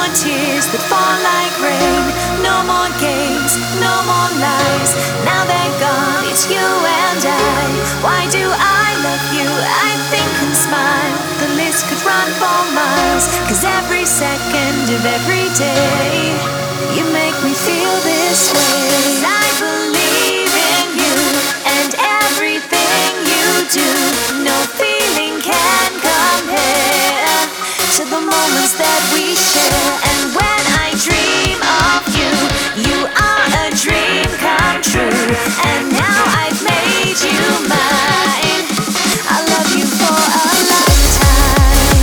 more tears that fall like rain. No more games, no more lies. Now they're gone, it's you and I. Why do I love you? I think and smile. The list could run for miles. 'Cause every second of every day you make me feel this way. 'Cause I believe in you and everything you do. No feeling can compare to the moments that we share. And when I dream of you, you are a dream come true. And now I've made you mine. I love you for a lifetime.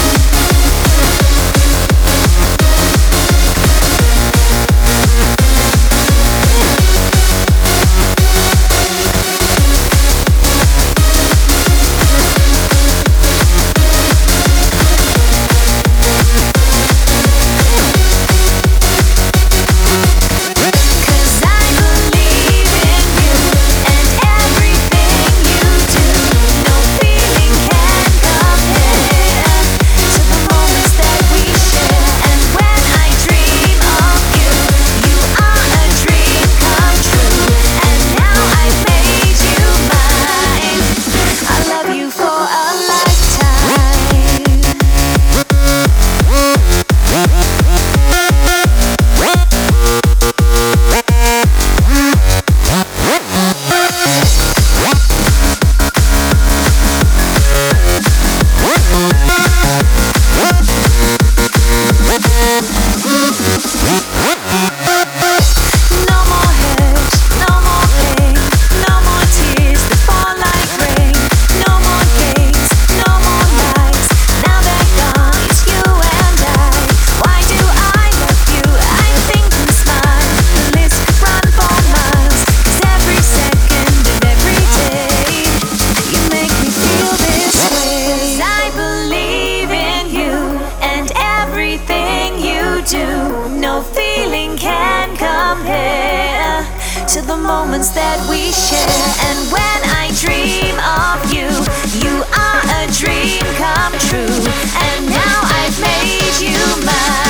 No feeling can compare to the moments that we share. And when I dream of you, you are a dream come true. And now I've made you mine.